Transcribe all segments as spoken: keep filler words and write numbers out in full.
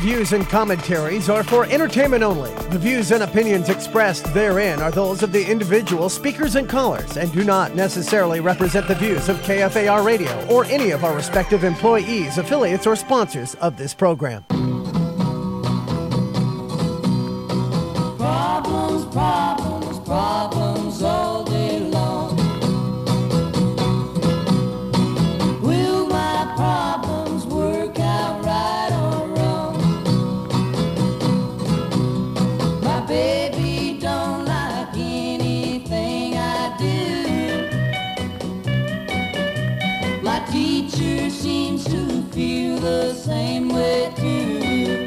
views and commentaries are for entertainment only. The views and opinions expressed therein are those of the individual speakers and callers and do not necessarily represent the views of K F A R Radio or any of our respective employees, affiliates, or sponsors of this program. Problems, problems, problems all day long. Will my problems work out right or wrong? My baby don't like anything I do. My teacher seems to feel the same way too.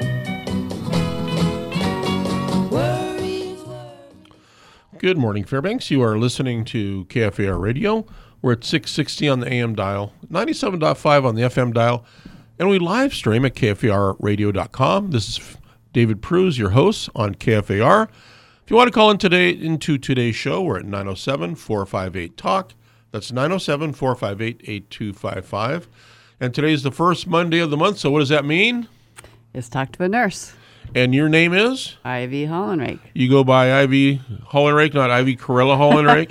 Good morning, Fairbanks. You are listening to K F A R Radio. We're at six sixty on the A M dial, ninety-seven point five on the F M dial, and we live stream at K F A R radio dot com. This is David Pruse, your host on K F A R. If you want to call in today into today's show, we're at nine oh seven, four five eight, talk. That's nine oh seven, four five eight, eight two five five. And today's the first Monday of the month, so what does that mean? It's Talk to a Nurse. And your name is? Ivy Hollenrake. You go by Ivy Hollenrake, not Ivy Corella Hollenrake?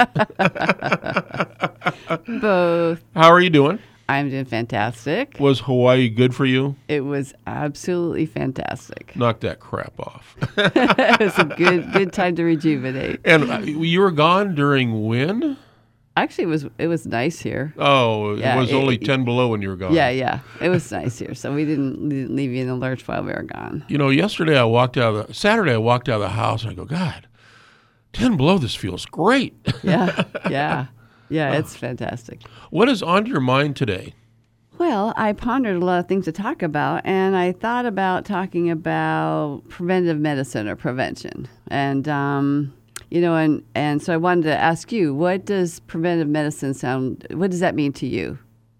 Both. How are you doing? I'm doing fantastic. Was Hawaii good for you? It was absolutely fantastic. Knock that crap off. It was a good good time to rejuvenate. And uh, you were gone during when? Actually, it was it was nice here. Oh, Yeah, it was it- only it- ten below when you were gone. Yeah, yeah. It was nice here. So we didn't, didn't leave you in the lurch while we were gone. You know, yesterday I walked out of the, Saturday I walked out of the house and I go, God, ten below, this feels great. Yeah, yeah. Yeah, it's fantastic. What is on your mind today? Well, I pondered a lot of things to talk about, and I thought about talking about preventive medicine or prevention. And, um, you know, and, and so I wanted to ask you, what does preventive medicine sound, what does that mean to you?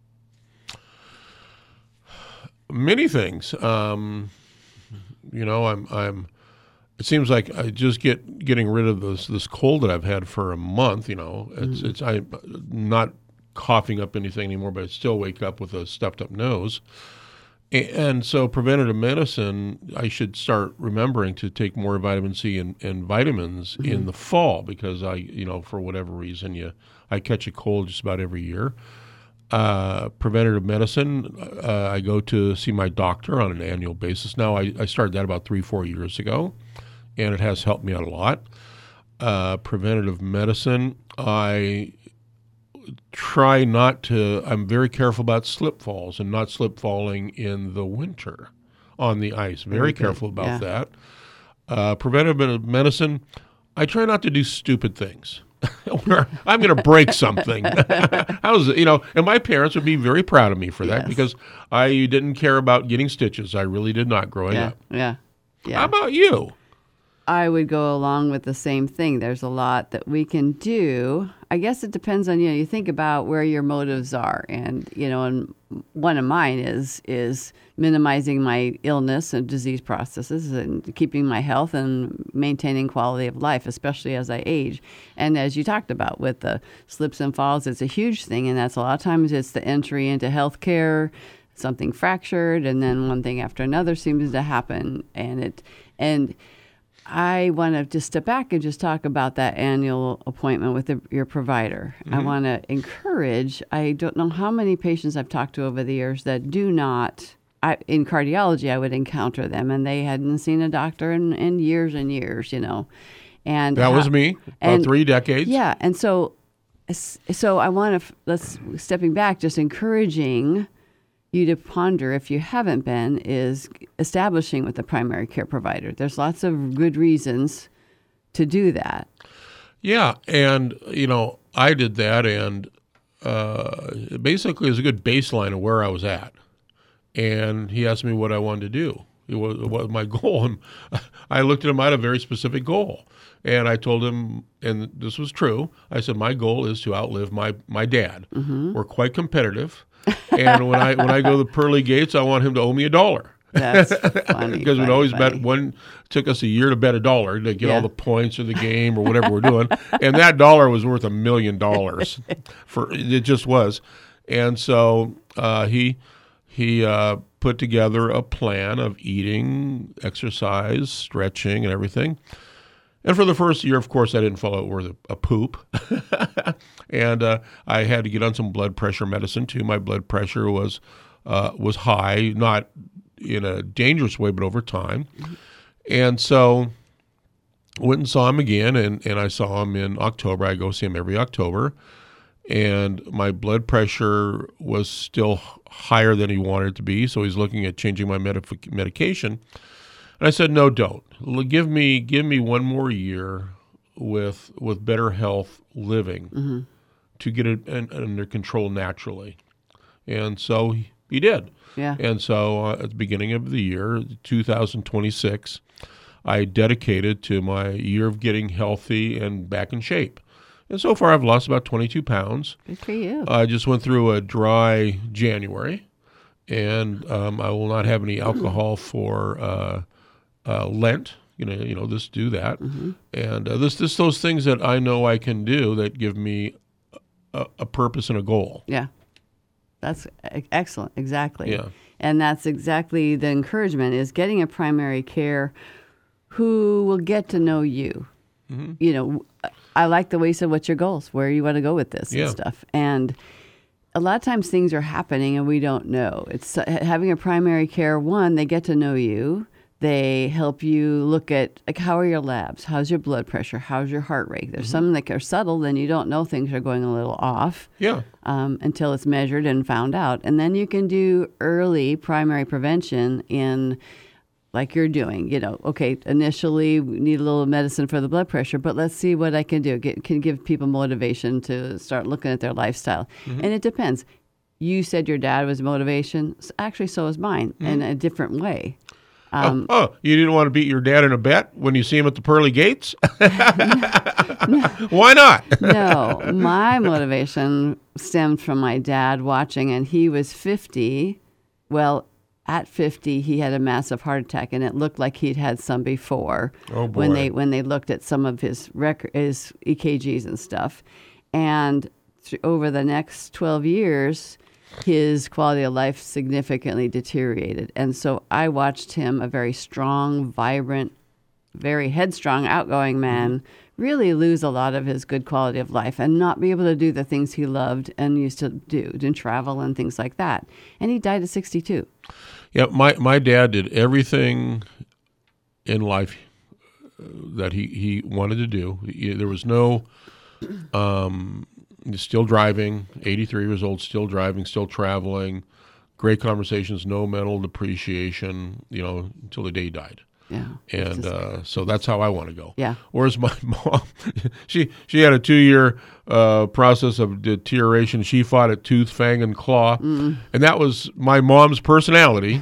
Many things. Um, you know, I'm, I'm, it seems like I just get getting rid of this, this cold that I've had for a month, you know, it's, Mm. it's, I'm not coughing up anything anymore, but I still wake up with a stuffed up nose. A- And so preventative medicine, I should start remembering to take more vitamin C and, and vitamins Mm-hmm. in the fall because I, you know, for whatever reason, you, I catch a cold just about every year. Uh, preventative medicine, uh, I go to see my doctor on an annual basis. Now, I, I started that about three, four years ago, and it has helped me out a lot. Uh, preventative medicine, I try not to, I'm very careful about slip falls and not slip falling in the winter on the ice. Very, Very good. careful about Yeah. that. Uh, preventative medicine, I try not to do stupid things. Where I'm going to break something. How's it, you know, and my parents would be very proud of me for that Yes. because I didn't care about getting stitches. I really did not growing Yeah, up. yeah, yeah. How about you? I would go along with the same thing. There's a lot that we can do. I guess it depends on, you know, you think about where your motives are. And, you know, and one of mine is is minimizing my illness and disease processes and keeping my health and maintaining quality of life, especially as I age. And as you talked about with the slips and falls, it's a huge thing. And that's a lot of times it's the entry into healthcare, something fractured, and then one thing after another seems to happen. And it, and I want to just step back and just talk about that annual appointment with the, your provider. Mm-hmm. I want to encourage, I don't know how many patients I've talked to over the years that do not, I, in cardiology, I would encounter them, and they hadn't seen a doctor in, in years and years, you know. And That how- was me, about and- three decades. Yeah, and so, so I want to, let's, stepping back, just encouraging you to ponder, if you haven't been, is establishing with a primary care provider. There's lots of good reasons to do that. Yeah, and, you know, I did that, and uh, basically it was a good baseline of where I was at. And he asked me what I wanted to do. It was, what was my goal. And I looked at him, I had a very specific goal. And I told him, and this was true, I said, my goal is to outlive my, my dad. Mm-hmm. We're quite competitive. And when I when I go to the pearly gates, I want him to owe me a dollar. That's funny. Because we'd funny, always funny. bet one, took us a year to bet a dollar to get Yeah. all the points of the game or whatever we're doing. And that dollar was worth a million dollars. For it just was. And so uh, he he uh, put together a plan of eating, exercise, stretching, and everything. And for the first year, of course, I didn't follow it with a, a poop. and uh, I had to get on some blood pressure medicine, too. My blood pressure was uh, was high, not in a dangerous way, but over time. Mm-hmm. And so went and saw him again, and, and I saw him in October. I go see him every October. And my blood pressure was still higher than he wanted it to be, so he's looking at changing my medic- medication. And I said, no, don't. Give me give me one more year with with better health living mm-hmm. to get it in, under control naturally. And so he, he did. Yeah. And so uh, at the beginning of the year, two thousand twenty-six, I dedicated to my year of getting healthy and back in shape. And so far, I've lost about twenty-two pounds. Good for you. I just went through a dry January, and um, I will not have any alcohol for uh, uh, Lent. You know, you know, this do that, mm-hmm. and uh, this, this, those things that I know I can do that give me a, a purpose and a goal. Yeah, that's excellent. Exactly. Yeah, and that's exactly the encouragement is getting a primary care who will get to know you. Mm-hmm. You know, I like the way you said, what's your goals? Where you want to go with this yeah. and stuff. And a lot of times things are happening and we don't know. It's uh, having a primary care. One, they get to know you. They help you look at, like, how are your labs? How's your blood pressure? How's your heart rate? There's mm-hmm. some that are subtle, then you don't know things are going a little off yeah. um, until it's measured and found out. And then you can do early primary prevention in like you're doing, you know, okay, initially we need a little medicine for the blood pressure, but let's see what I can do. Get, can give people motivation to start looking at their lifestyle. Mm-hmm. And it depends. You said your dad was motivation. Actually, so is mine mm-hmm. in a different way. Um, oh, oh, you didn't want to beat your dad in a bet when you see him at the pearly gates? no, Why not? No, my motivation stemmed from my dad watching, and he was fifty. Well, at fifty, he had a massive heart attack, and it looked like he'd had some before. Oh boy! When they when they looked at some of his rec- his E K Gs and stuff, and th- over the next twelve years, his quality of life significantly deteriorated. And so I watched him, a very strong, vibrant, very headstrong, outgoing man, mm-hmm. really lose a lot of his good quality of life and not be able to do the things he loved and used to do, and travel and things like that. And he died at sixty-two. Yeah, my, my dad did everything in life that he, he wanted to do. He, there was no... Um, still driving, eighty-three years old, still driving, still traveling, great conversations, no mental depreciation, you know, until the day he died. Yeah. And uh, so that's how I want to go. Yeah. Whereas my mom, she she had a two-year uh, process of deterioration. She fought it tooth, fang, and claw. Mm. And that was my mom's personality.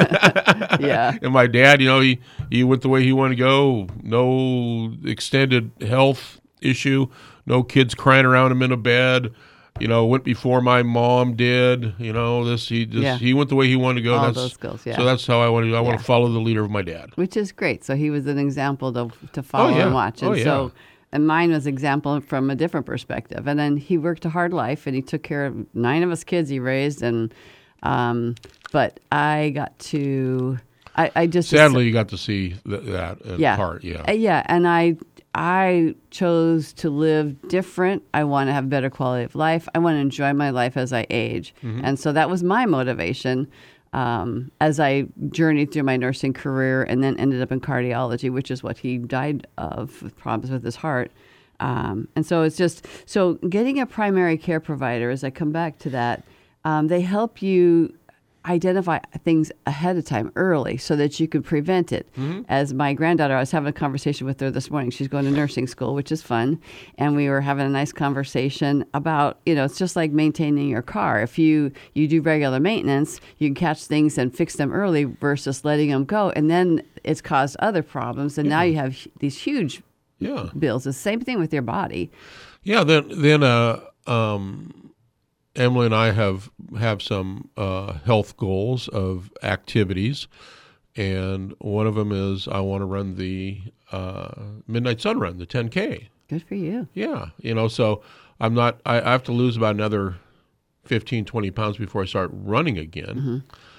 Yeah. And my dad, you know, he, he went the way he wanted to go. No extended health issue. No kids crying around him in a bed. You know, went before my mom did. You know, this he just yeah. he went the way he wanted to go. All that's, those skills, yeah. So that's how I want to do. I yeah. want to follow the leader of my dad. Which is great. So he was an example to to follow oh, yeah. and watch. And oh, yeah. so and mine was example from a different perspective. And then he worked a hard life and he took care of nine of us kids he raised. And um, but I got to I, I just sadly you got to see th- that in yeah. part. Yeah. Uh, yeah. And I I chose to live different. I want to have better quality of life. I want to enjoy my life as I age. Mm-hmm. And so that was my motivation um, as I journeyed through my nursing career and then ended up in cardiology, which is what he died of, with problems with his heart. Um, and so it's just, so getting a primary care provider, as I come back to that, um, they help you identify things ahead of time early so that you can prevent it. Mm-hmm. As my granddaughter, I was having a conversation with her this morning. She's going to nursing school, which is fun. And we were having a nice conversation about, you know, it's just like maintaining your car. If you, you do regular maintenance, you can catch things and fix them early versus letting them go. And then it's caused other problems. And yeah. now you have these huge yeah. bills. The same thing with your body. Yeah, then, then uh, um, Emily and I have have some uh, health goals of activities, and one of them is I want to run the uh, Midnight Sun Run, the ten K. Good for you. Yeah, you know, so I'm not. I, I have to lose about another fifteen, twenty pounds before I start running again. Mm-hmm.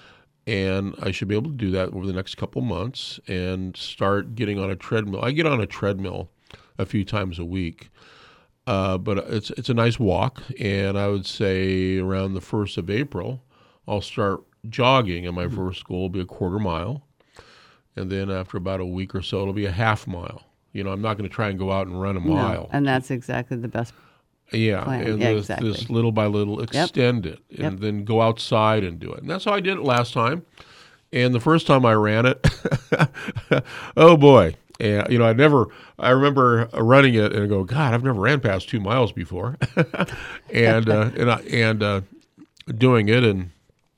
And I should be able to do that over the next couple months and start getting on a treadmill. I get on a treadmill a few times a week, uh, but it's it's a nice walk. And I would say around the first of April, I'll start jogging, and my mm-hmm. first goal will be a quarter mile. And then after about a week or so, it'll be a half mile. You know, I'm not going to try and go out and run a mile. No, and that's exactly the best Yeah, plan. and yeah, this, exactly. this little by little extend yep. it, and yep. then go outside and do it. And that's how I did it last time. And the first time I ran it, oh boy, and you know I never. I remember running it and I go, God, I've never ran past two miles before, and uh, and I, and uh, doing it, and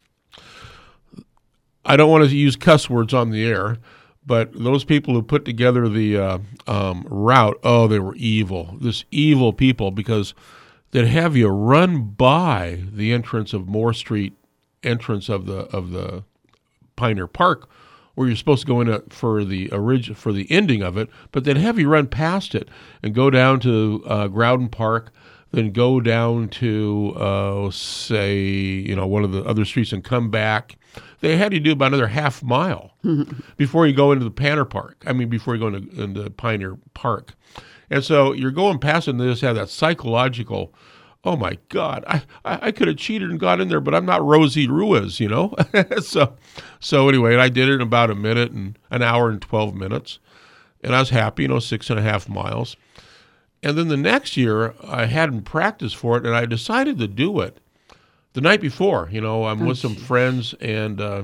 I don't want to use cuss words on the air. But those people who put together the uh, um, route, oh, they were evil. This evil people, because they'd have you run by the entrance of Moore Street, entrance of the of the Pioneer Park, where you're supposed to go in for the orig- for the ending of it. But they'd have you run past it and go down to uh, Groudon Park, then go down to uh, say you know one of the other streets and come back. They had you do about another half mile before you go into the Pioneer Park. I mean, before you go into, into Pioneer Park. And so you're going past and they just have that psychological, oh, my God, I, I, I could have cheated and got in there, but I'm not Rosie Ruiz, you know? so so anyway, I did it in about a minute and an hour and twelve minutes. And I was happy, you know, six and a half miles. And then the next year, I hadn't practiced for it, and I decided to do it. The night before, you know, I'm oh, with some geez. friends and uh,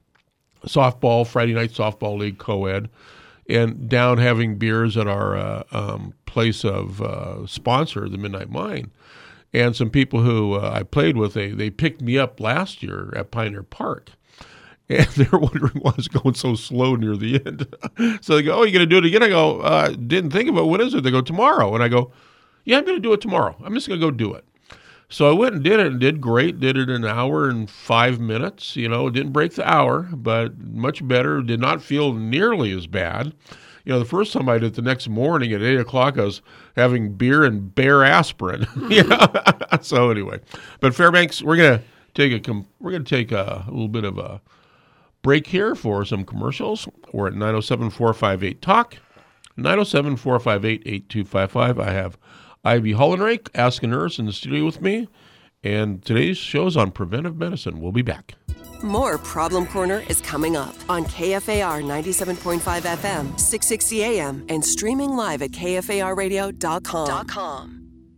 softball, Friday night softball league, co-ed, and down having beers at our uh, um, place of uh, sponsor, the Midnight Mine. And some people who uh, I played with, they, they picked me up last year at Pioneer Park. And they're wondering why I was going so slow near the end. So they go, oh, you're going to do it again? I go, uh, didn't think of it. What is it? They go, tomorrow. And I go, yeah, I'm going to do it tomorrow. I'm just going to go do it. So I went and did it and did great, did it in an hour and five minutes. You know, didn't break the hour, but much better. Did not feel nearly as bad. You know, the first time I did it the next morning at eight o'clock, I was having beer and Bear aspirin. yeah. So anyway, but Fairbanks, we're going to take a, we're going to take a, a little bit of a break here for some commercials. We're at nine oh seven, four five eight, talk, nine oh seven, four five eight, eight two five five. I have Ivy Hollenrake, Ask a Nurse, in the studio with me, and today's show is on preventive medicine. We'll be back. More Problem Corner is coming up on K F A R ninety-seven point five F M, six sixty A M, and streaming live at K F A R radio dot com.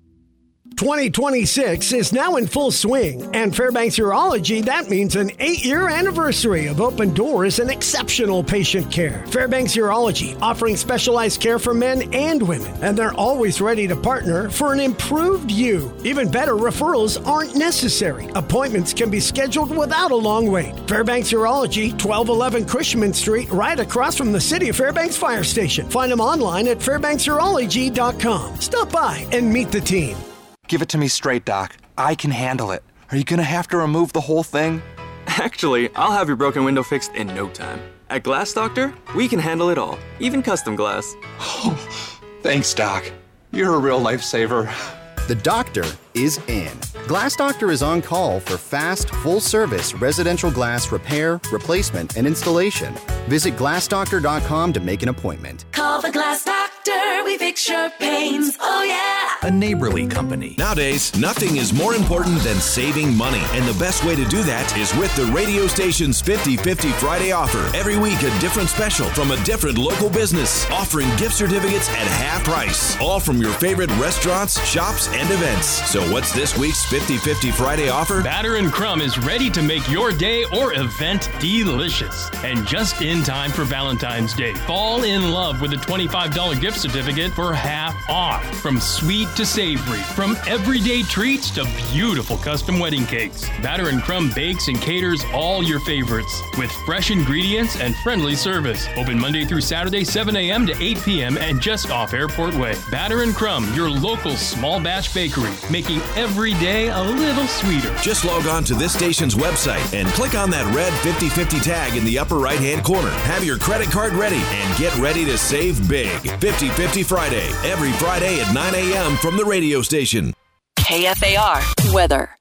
twenty twenty-six is now in full swing, and Fairbanks Urology, that means an eight-year anniversary of open doors and exceptional patient care. Fairbanks Urology, offering specialized care for men and women, and they're always ready to partner for an improved you. Even better, referrals aren't necessary. Appointments can be scheduled without a long wait. Fairbanks Urology, twelve eleven Cushman Street, right across from the City of Fairbanks Fire Station. Find them online at fairbanks urology dot com. Stop by and meet the team. Give it to me straight, Doc. I can handle it. Are you gonna have to remove the whole thing? Actually, I'll have your broken window fixed in no time. At Glass Doctor, we can handle it all, even custom glass. Oh, thanks, Doc. You're a real lifesaver. The doctor is in. Glass Doctor is on call for fast, full-service residential glass repair, replacement, and installation. Visit glass doctor dot com to make an appointment. Call the Glass Doctor, we fix your pains, oh yeah! A neighborly company. Nowadays, nothing is more important than saving money, and the best way to do that is with the radio station's fifty fifty Friday offer. Every week, a different special from a different local business, offering gift certificates at half price, all from your favorite restaurants, shops, and events. So what's this week's fifty fifty Friday offer? Batter and Crumb is ready to make your day or event delicious. And just in time for Valentine's Day, fall in love with a twenty-five dollars gift certificate for half off. From sweet to savory, from everyday treats to beautiful custom wedding cakes, Batter and Crumb bakes and caters all your favorites with fresh ingredients and friendly service. Open Monday through Saturday, seven a.m. to eight p.m. and just off Airport Way. Batter and Crumb, your local small batch bakery, making every day a little sweeter. Just log on to this station's website and click on that red fifty fifty tag in the upper right-hand corner. Have your credit card ready and get ready to save big. fifty fifty Friday, every Friday at nine a.m. from the radio station. K F A R weather.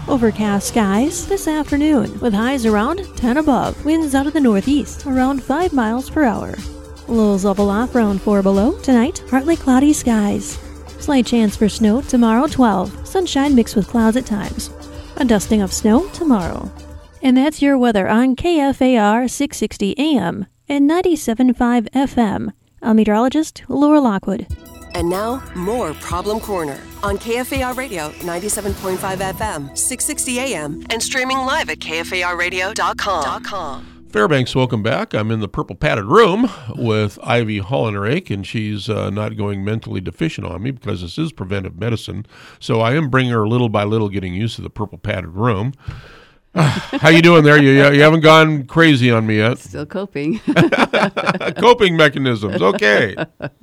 Overcast skies this afternoon with highs around ten above. Winds out of the northeast around five miles per hour. Lows level off around four below. Tonight, partly cloudy skies. Slight chance for snow tomorrow, twelve. Sunshine mixed with clouds at times. A dusting of snow tomorrow. And that's your weather on K F A R six sixty A M and ninety-seven point five F M. I'm meteorologist Laura Lockwood. And now, more Problem Corner on K F A R Radio ninety-seven point five F M, six sixty A M, and streaming live at K F A R radio dot com. Fairbanks, welcome back. I'm in the purple padded room with Ivy Hollenrake, and she's uh, not going mentally deficient on me because this is preventive medicine. So I am bringing her little by little getting used to the purple padded room. How you doing there? You you haven't gone crazy on me yet? Still coping. Coping mechanisms. Okay.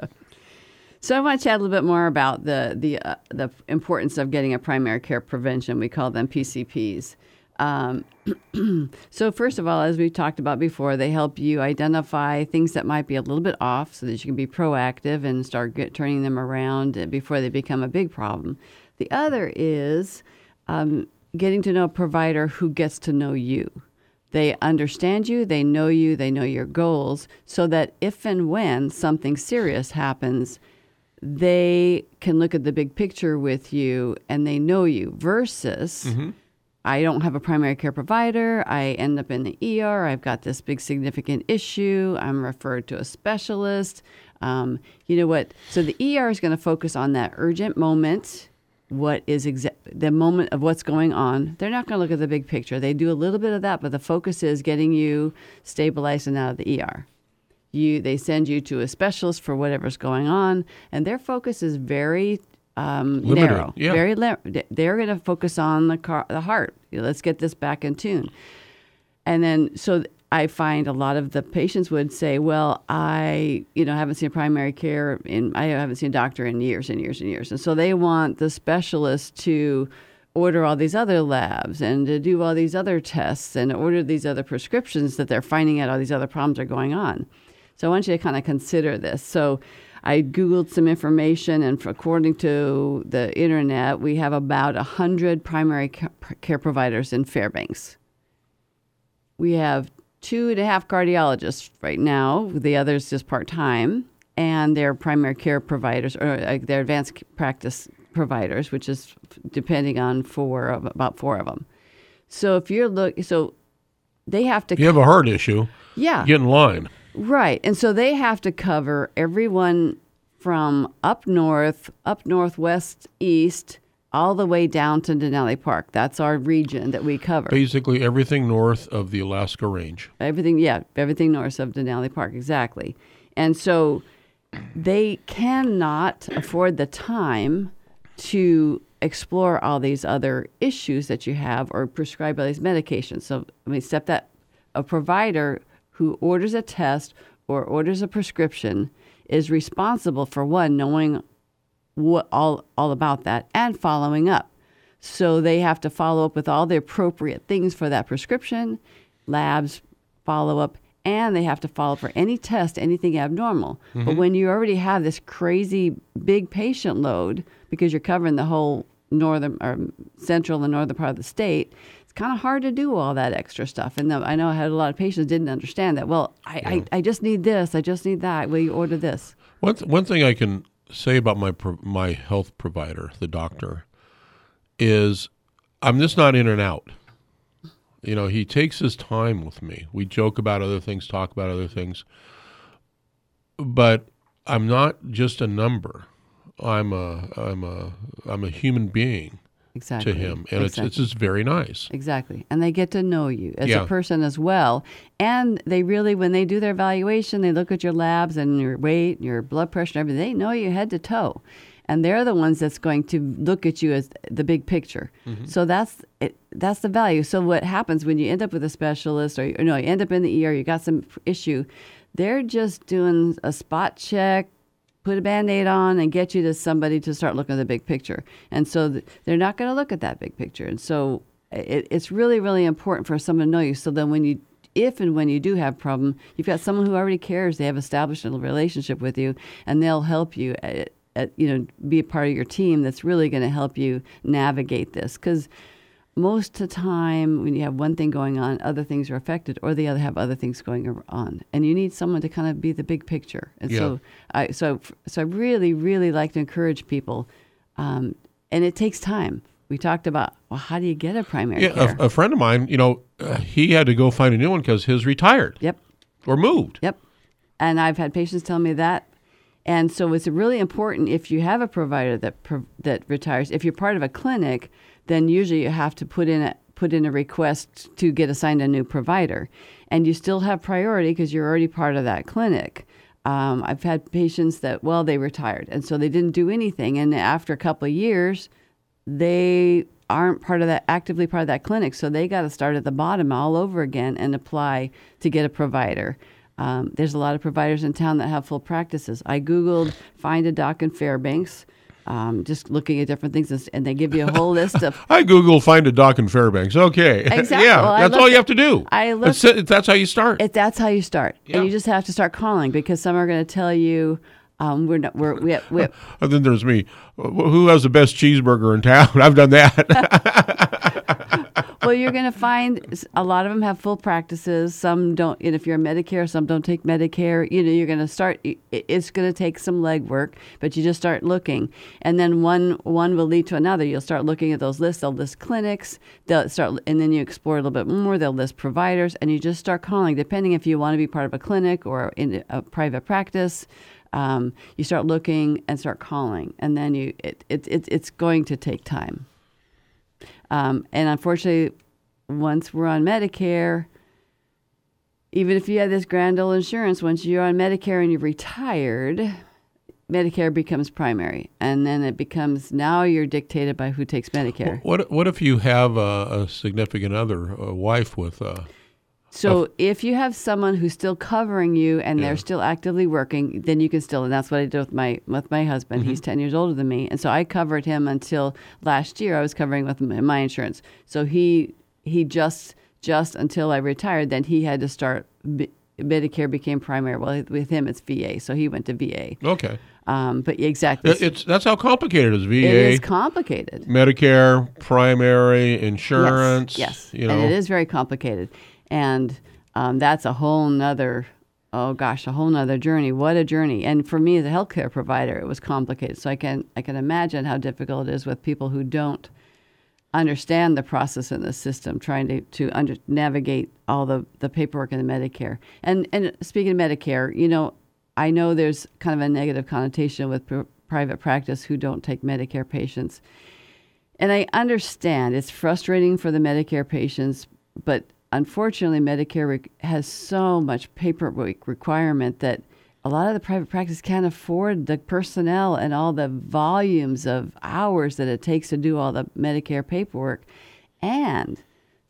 So I want to chat a little bit more about the the uh, the importance of getting a primary care prevention. We call them P C Ps. Um, so first of all, as we talked about before, they help you identify things that might be a little bit off so that you can be proactive and start get, turning them around before they become a big problem. The other is um, getting to know a provider who gets to know you. They understand you, they know you, they know your goals, so that if and when something serious happens, they can look at the big picture with you and they know you versus... Mm-hmm. I don't have a primary care provider. I end up in the E R. I've got this big significant issue. I'm referred to a specialist. Um, you know what? So the E R is going to focus on that urgent moment, what is exa- the moment of what's going on. They're not going to look at the big picture. They do a little bit of that, but the focus is getting you stabilized and out of the E R. You, they send you to a specialist for whatever's going on, and their focus is very Um, narrow, yeah. very. Le- they're going to focus on the car, the heart. You know, let's get this back in tune. And then, so I find a lot of the patients would say, "Well, I, you know, haven't seen a primary care in. I haven't seen a doctor in years and years and years." And so they want the specialist to order all these other labs and to do all these other tests and order these other prescriptions that they're finding out all these other problems are going on. So I want you to kind of consider this. So I Googled some information, and according to the internet, we have about one hundred primary care providers in Fairbanks. We have two and a half cardiologists right now, the others just part-time, and they're primary care providers, or uh, they're advanced practice providers, which is depending on four of, about four of them. So if you're look, so they have to... If you have a heart issue, yeah, get in line. Right. And so they have to cover everyone from up north, up northwest, east, all the way down to Denali Park. That's our region that we cover. Basically everything north of the Alaska Range. Everything, yeah, everything north of Denali Park, exactly. And so they cannot afford the time to explore all these other issues that you have or prescribe all these medications. So, I mean, step that, a provider who orders a test or orders a prescription is responsible for, one, knowing what all all about that and following up. So they have to follow up with all the appropriate things for that prescription, labs, follow up, and they have to follow up for any test, anything abnormal. Mm-hmm. But when you already have this crazy big patient load, because you're covering the whole northern or central and northern part of the state, it's kind of hard to do all that extra stuff. And the, I know I had a lot of patients didn't understand that. Well, I, yeah. I, I just need this. I just need that. Will you order this? One, th- one thing I can say about my pro- my health provider, the doctor, is I'm just not in and out. You know, he takes his time with me. We joke about other things, talk about other things. But I'm not just a number. I'm a I'm a I'm a human being. Exactly. To him, and exactly. it's it's just very nice. Exactly, and they get to know you as yeah. a person as well, and they really, when they do their evaluation, they look at your labs and your weight, your blood pressure, and everything. They know you head to toe, and they're the ones that's going to look at you as the big picture. Mm-hmm. So that's it, that's the value. So what happens when you end up with a specialist, or, or no, you end up in the E R, you got some issue, they're just doing a spot check, put a Band-Aid on, and get you to somebody to start looking at the big picture. And so th- they're not going to look at that big picture. And so it, it's really, really important for someone to know you. So then when you, if and when you do have a problem, you've got someone who already cares. They have established a relationship with you, and they'll help you, at, at, you know, be a part of your team that's really going to help you navigate this. Because most of the time when you have one thing going on, other things are affected, or the other have other things going on, and you need someone to kind of be the big picture. And Yeah. so, I so so I really really like to encourage people, um, and it takes time. We talked about, well, how do you get a primary Yeah, care? a, a friend of mine, you know, uh, he had to go find a new one because his retired. Yep. Or moved. Yep. And I've had patients tell me that. And so it's really important if you have a provider that pro- that retires. If you're part of a clinic, then usually you have to put in a put in a request to get assigned a new provider, and you still have priority because you're already part of that clinic. Um, I've had patients that, well, they retired, and so they didn't do anything, and after a couple of years, they aren't part of that, actively part of that clinic, so they got to start at the bottom all over again and apply to get a provider. Um, there's a lot of providers in town that have full practices. I Googled find a doc in Fairbanks, um, just looking at different things, and they give you a whole list of... I Googled find a doc in Fairbanks. Okay. Exactly. Yeah, Well, I that's all looked- you have to do. I looked- that's, it, that's how you start. It, that's how you start. Yeah. And you just have to start calling, because some are going to tell you, um, we're not, we're, we, we, And then there's me. Who has the best cheeseburger in town? I've done that. well, you're going to find a lot of them have full practices. Some don't. And if you're a Medicare, some don't take Medicare. You know, you're going to start. it- It's going to take some legwork, but you just start looking, and then one one will lead to another. You'll start looking at those lists. They'll list clinics. They'll start, and then you explore a little bit more. They'll list providers, and you just start calling, depending if you want to be part of a clinic or in a private practice. Um, you start looking and start calling, and then you it, it, it it's going to take time. Um, and unfortunately, once we're on Medicare, even if you have this grand old insurance, once you're on Medicare and you're retired, Medicare becomes primary, and then it becomes, now you're dictated by who takes Medicare. What What if you have a, a significant other, a wife with a... So if you have someone who's still covering you and Yeah. they're still actively working, then you can still, and that's what I did with my with my husband. Mm-hmm. He's ten years older than me, and so I covered him until last year. I was covering with my my insurance. So he he just just until I retired, then he had to start. Medicare became primary. Well, with him it's V A, so he went to V A. Okay. Um, but exactly, It- It's That's how complicated it is. V A, it is complicated. Medicare, primary, insurance. Yes, yes. You know. And it is very complicated. And um, that's a whole nother, oh gosh, a whole nother journey. What a journey. And for me as a healthcare provider, it was complicated. So I can I can imagine how difficult it is with people who don't understand the process in the system, trying to, to under, navigate all the, the paperwork in the Medicare. And, and speaking of Medicare, you know, I know there's kind of a negative connotation with pr- private practice who don't take Medicare patients. And I understand it's frustrating for the Medicare patients, but unfortunately, Medicare re- has so much paperwork requirement that a lot of the private practice can't afford the personnel and all the volumes of hours that it takes to do all the Medicare paperwork. And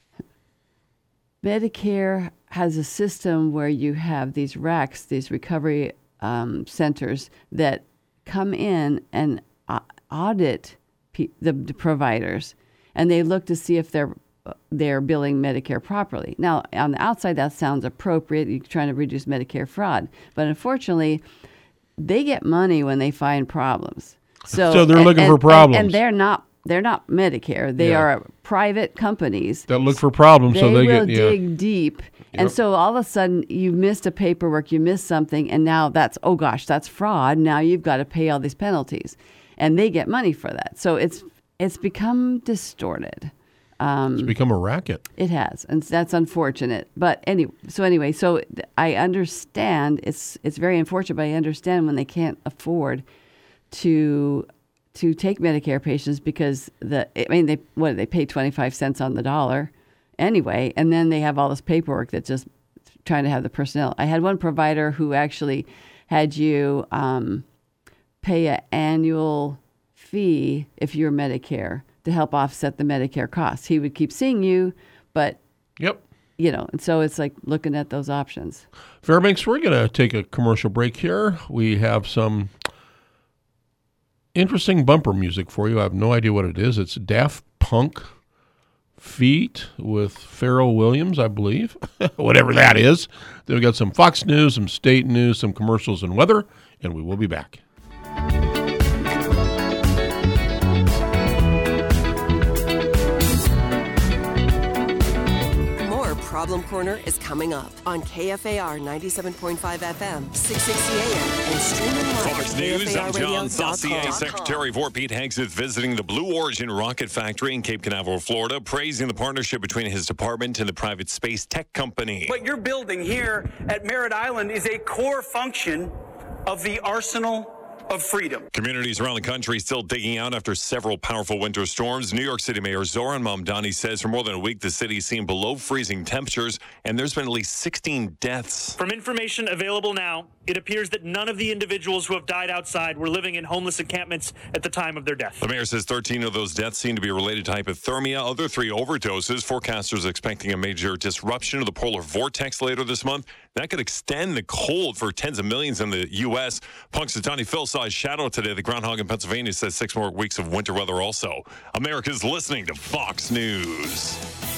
Medicare has a system where you have these R A Cs, these recovery um, centers that come in and uh, audit pe- the, the providers, and they look to see if they're they're billing Medicare properly. Now, on the outside, that sounds appropriate. You're trying to reduce Medicare fraud. But unfortunately, they get money when they find problems. So, So they're and- looking and- for problems. And, and they're not they're not Medicare. They Yeah. are private companies. That look for problems, They so they will get... Yeah. dig deep. And Yep. so all of a sudden, you missed a paperwork, you missed something, and now that's, oh gosh, that's fraud. Now you've got to pay all these penalties. And they get money for that. So it's it's become distorted. Um, It's become a racket. It has, and that's unfortunate. But anyway, so anyway, so th- I understand it's it's very unfortunate, but I understand when they can't afford to to take Medicare patients because the I mean they what they pay twenty-five cents on the dollar anyway, and then they have all this paperwork that's just trying to have the personnel. I had one provider who actually had you um, pay an annual fee if you're Medicare to help offset the Medicare costs. He would keep seeing you, but Yep. you know, and so it's like looking at those options. Fairbanks, we're going to take a commercial break here. We have some interesting bumper music for you. I have no idea what it is. It's Daft Punk Feet with Pharrell Williams, I believe, whatever that is. Then we got some Fox News, some state news, some commercials and weather, and we will be back. Problem Corner is coming up on K F A R ninety-seven point five F M, six sixty A M, and streaming live Fox at News, I'm John Saucier. K F A R radio dot com. Secretary for Pete Hanks is visiting the Blue Origin rocket factory in Cape Canaveral, Florida, praising the partnership between his department and the private space tech company. What you're building here at Merritt Island is a core function of the arsenal of freedom. Communities around the country still digging out after several powerful winter storms. New York City Mayor Zoran Mamdani says for more than a week, the city's seen below freezing temperatures, and there's been at least sixteen deaths. From information available now, it appears that none of the individuals who have died outside were living in homeless encampments at the time of their death. The mayor says thirteen of those deaths seem to be related to hypothermia, other three overdoses. Forecasters expecting a major disruption of the polar vortex later this month. That could extend the cold for tens of millions in the U S. Punxsutawney Phil saw his shadow today. The groundhog in Pennsylvania says six more weeks of winter weather also. America's listening to Fox News.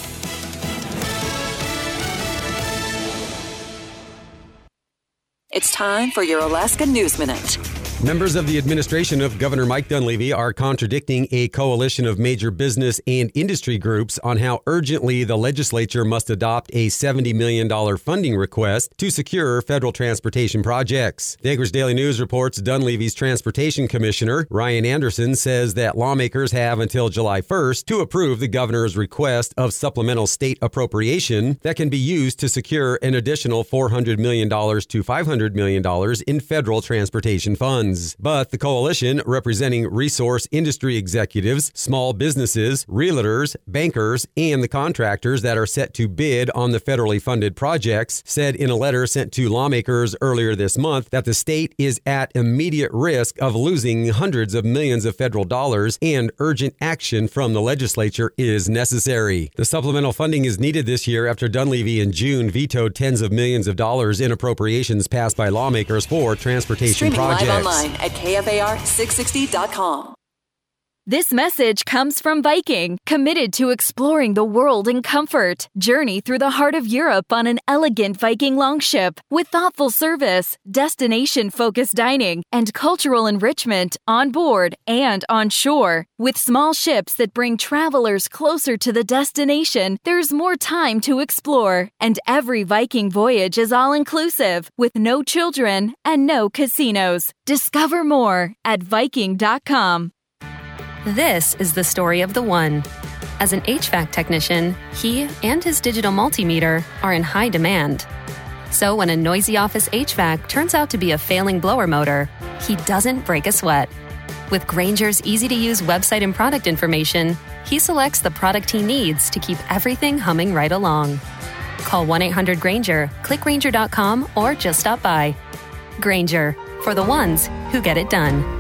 It's time for your Alaska News Minute. Members of the administration of Governor Mike Dunleavy are contradicting a coalition of major business and industry groups on how urgently the legislature must adopt a seventy million dollars funding request to secure federal transportation projects. The Acres Daily News reports Dunleavy's transportation commissioner, Ryan Anderson, says that lawmakers have until July first to approve the governor's request of supplemental state appropriation that can be used to secure an additional four hundred million dollars to five hundred million dollars in federal transportation funds. But the coalition, representing resource industry executives, small businesses, realtors, bankers, and the contractors that are set to bid on the federally funded projects, said in a letter sent to lawmakers earlier this month that the state is at immediate risk of losing hundreds of millions of federal dollars and urgent action from the legislature is necessary. The supplemental funding is needed this year after Dunleavy in June vetoed tens of millions of dollars in appropriations passed by lawmakers for transportation Streaming projects. live online at K F A R six sixty dot com. This message comes from Viking, committed to exploring the world in comfort. Journey through the heart of Europe on an elegant Viking longship with thoughtful service, destination-focused dining, and cultural enrichment on board and on shore. With small ships that bring travelers closer to the destination, there's more time to explore. And every Viking voyage is all-inclusive, with no children and no casinos. Discover more at Viking dot com. This is the story of the one. As an H V A C technician, he and his digital multimeter are in high demand. So when a noisy office H V A C turns out to be a failing blower motor, he doesn't break a sweat. With Grainger's easy-to-use website and product information, he selects the product he needs to keep everything humming right along. Call one eight hundred Grainger, click Grainger dot com, or just stop by. Grainger, for the ones who get it done.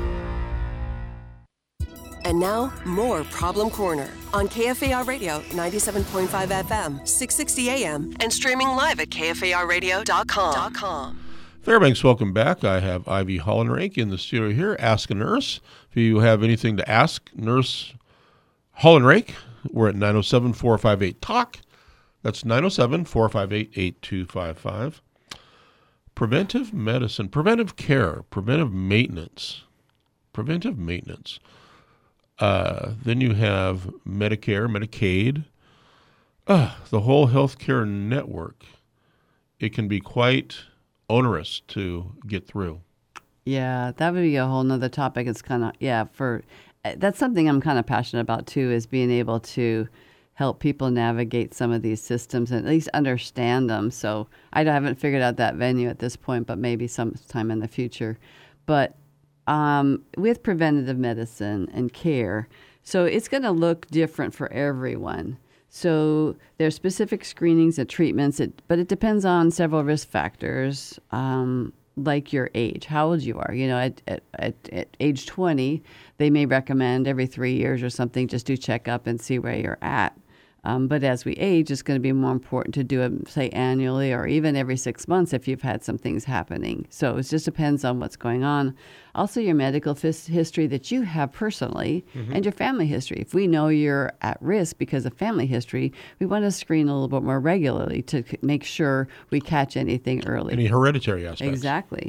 And now, more Problem Corner on K F A R Radio ninety-seven point five F M, six sixty A M, and streaming live at K F A R radio dot com. Fairbanks, welcome back. I have Ivy Hollenrake in the studio here. Ask a Nurse. If you have anything to ask Nurse Hollenrake, we're at nine oh seven, four five eight, talk. That's nine oh seven, four five eight, eight two five five. Preventive medicine, preventive care, preventive maintenance, preventive maintenance. Uh, then you have Medicare, Medicaid, uh, the whole healthcare network. It can be quite onerous to get through. Yeah, that would be a whole nother topic. It's kind of, yeah, for that's something I'm kind of passionate about too, is being able to help people navigate some of these systems and at least understand them. So I haven't figured out that venue at this point, but maybe sometime in the future. But Um, with preventative medicine and care, so it's going to look different for everyone. So there's specific screenings and treatments, it, but it depends on several risk factors, um, like your age, how old you are. You know, at, at, at, at age twenty, they may recommend every three years or something, just do check up and see where you're at. Um, but as we age, it's going to be more important to do it, say, annually or even every six months if you've had some things happening. So it just depends on what's going on. Also, your medical f- history that you have personally mm-hmm. and your family history. If we know you're at risk because of family history, we want to screen a little bit more regularly to c- make sure we catch anything early. Any hereditary aspects. Exactly.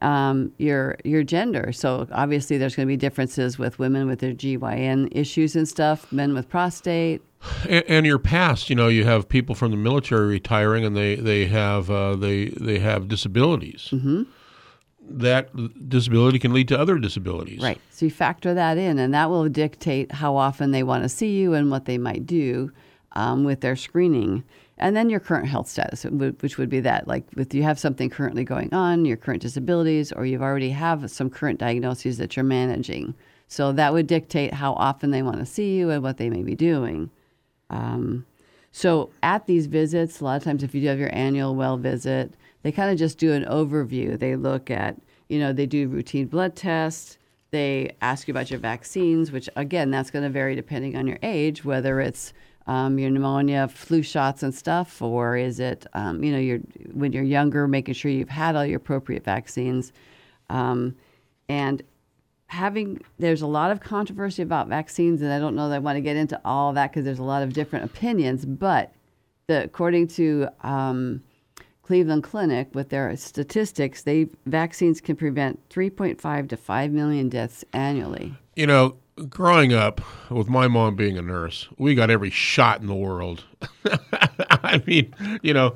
um, your your gender. So obviously there's going to be differences with women with their G Y N issues and stuff, men with prostate. And, and your past, you know, you have people from the military retiring, and they they have uh, they they have disabilities. Mm-hmm. That disability can lead to other disabilities. Right. So you factor that in, and that will dictate how often they want to see you and what they might do um, with their screening. And then your current health status, which would be that, like, if you have something currently going on, your current disabilities, or you've already have some current diagnoses that you're managing. So that would dictate how often they want to see you and what they may be doing. Um, so at these visits, a lot of times if you do have your annual well visit, they kind of just do an overview. They look at, you know, they do routine blood tests. They ask you about your vaccines, which, again, that's going to vary depending on your age, whether it's um, your pneumonia, flu shots and stuff, or is it, um, you know, you're, when you're younger, making sure you've had all your appropriate vaccines. Um, and having, there's a lot of controversy about vaccines, and I don't know that I want to get into all that because there's a lot of different opinions, but the, according to um, Cleveland Clinic, with their statistics, they vaccines can prevent three point five to five million deaths annually. You know, growing up with my mom being a nurse, we got every shot in the world. I mean, you know,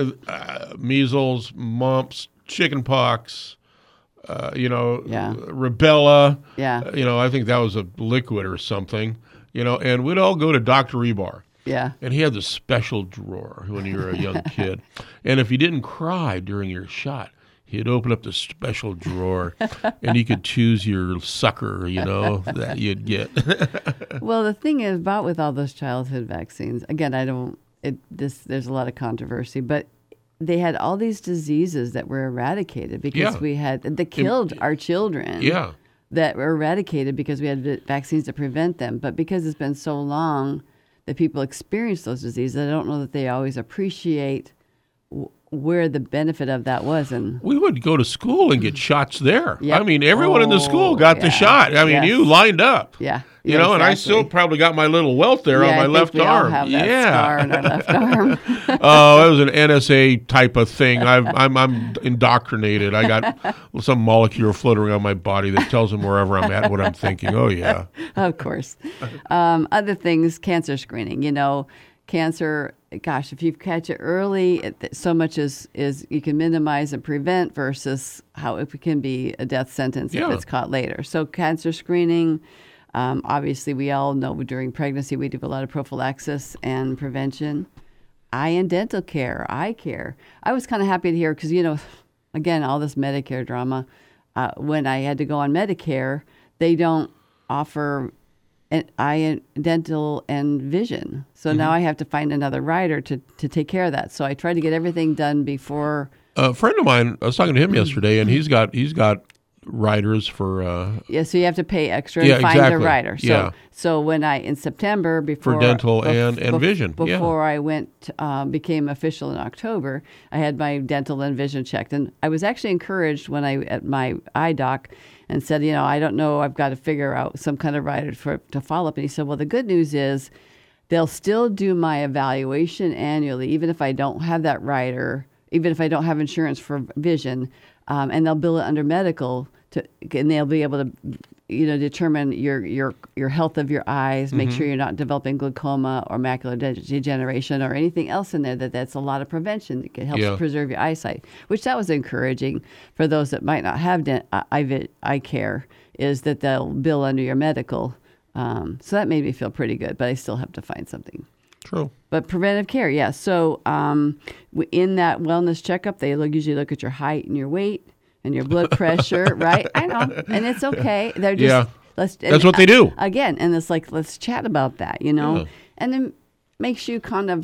uh, measles, mumps, chicken pox, uh, you know, yeah. rubella. Yeah. Uh, you know, I think that was a liquid or something, you know, and we'd all go to Doctor Rebar. Yeah. And he had this special drawer when you were a young kid. And if you didn't cry during your shot, he'd open up the special drawer and you could choose your sucker, you know, that you'd get. Well, the thing is about with all those childhood vaccines, again, I don't, it, this, there's a lot of controversy, but they had all these diseases that were eradicated because Yeah. we had, that killed And- our children. Yeah. That were eradicated because we had v- vaccines to prevent them. But because it's been so long that people experience those diseases, I don't know that they always appreciate w- where the benefit of that was. And We would go to school and get shots there. Yep. I mean, everyone in the school Oh, got yeah. the shot. I mean, Yes. you lined up. Yeah. You Yeah, know, and I exactly. still probably got my little welt there Yeah, on my I think left we all arm. have that yeah. scar on our left arm. Oh, it was an N S A type of thing. I've, I'm I'm indoctrinated. I got some molecule floating around my body that tells them wherever I'm at what I'm thinking. Oh yeah. Of course. Um, other things, cancer screening. You know, cancer, gosh, if you catch it early, it, so much is, is you can minimize and prevent versus how it can be a death sentence Yeah. if it's caught later. So cancer screening, um, obviously we all know during pregnancy we do a lot of prophylaxis and prevention. Eye and dental care, eye care. I was kind of happy to hear because, you know, again, all this Medicare drama. Uh, when I had to go on Medicare, they don't offer an eye and dental and vision. So Mm-hmm. now I have to find another rider to, to take care of that. So I tried to get everything done before. A friend of mine, I was talking to him yesterday, and he's got he's got riders for uh, Yeah, so you have to pay extra and Yeah, find exactly. a rider. So Yeah. so when I, in September, before. dental and- and vision, yeah. Before I went, uh, became official in October, I had my dental and vision checked. And I was actually encouraged when I, at my eye doc, and said, you know, I don't know, I've got to figure out some kind of rider for to follow up. And he said, well, the good news is they'll still do my evaluation annually, even if I don't have that rider, even if I don't have insurance for vision, um, and they'll bill it under medical, to, and they'll be able to, you know, determine your your your health of your eyes, make Mhm. sure you're not developing glaucoma or macular de- degeneration or anything else in there. That that's a lot of prevention that can help Yeah. preserve your eyesight. Which that was encouraging for those that might not have dent, eye vi- eye care, is that they'll bill under your medical. Um, so that made me feel pretty good, but I still have to find something. True. But preventive care, yeah. So um, w- in that wellness checkup, they look, usually look at your height and your weight and your blood pressure, right? I know, and it's okay. They're just Yeah. let's. That's and, what they do. uh, again, and it's like let's chat about that, you know, Yeah. and then makes you kind of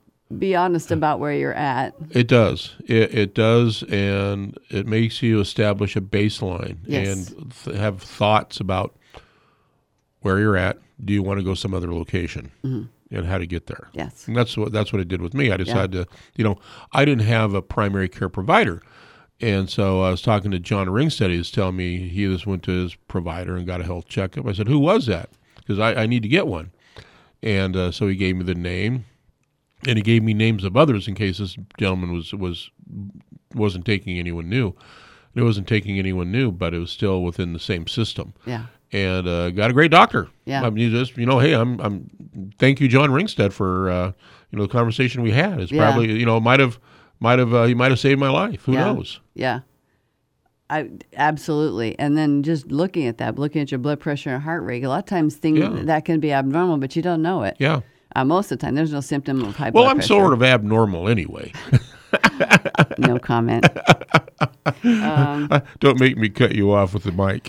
be honest about where you're at. It does. It, it does, and it makes you establish a baseline Yes. and th- have thoughts about where you're at. Do you want to go some other location, Mhm. and how to get there? Yes. And that's what that's what it did with me. I decided to, you know, I didn't have a primary care provider, and so I was talking to John Ringstead. He was telling me he just went to his provider and got a health checkup. I said, "Who was that?" Because I, I need to get one, and uh, so he gave me the name. And he gave me names of others in case this gentleman was was wasn't taking anyone new. It wasn't taking anyone new, but it was still within the same system. Yeah. And uh, got a great doctor. Yeah. I mean, you just, you know, hey, I'm, I'm. Thank you, John Ringstead, for uh, you know the conversation we had. It's Yeah. probably, you know, might have, might have, uh, he might have saved my life. Who yeah. knows? Yeah. I absolutely. And then just looking at that, looking at your blood pressure and heart rate, a lot of times things Yeah. that can be abnormal, but you don't know it. Yeah. Uh, most of the time, there's no symptom of high Well, blood I'm pressure. sort of abnormal anyway. No comment. Um, Don't make me cut you off with the mic.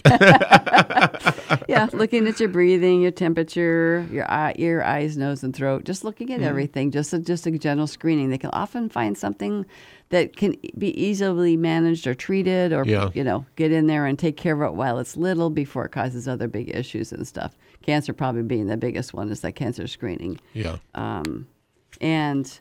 yeah, looking at your breathing, your temperature, your eye, ear, eyes, nose, and throat. Just looking at Mhm. everything, just a, just a general screening. They can often find something that can be easily managed or treated, or Yeah. you know, get in there and take care of it while it's little before it causes other big issues and stuff. Cancer probably being the biggest one is that cancer screening. Yeah. Um, and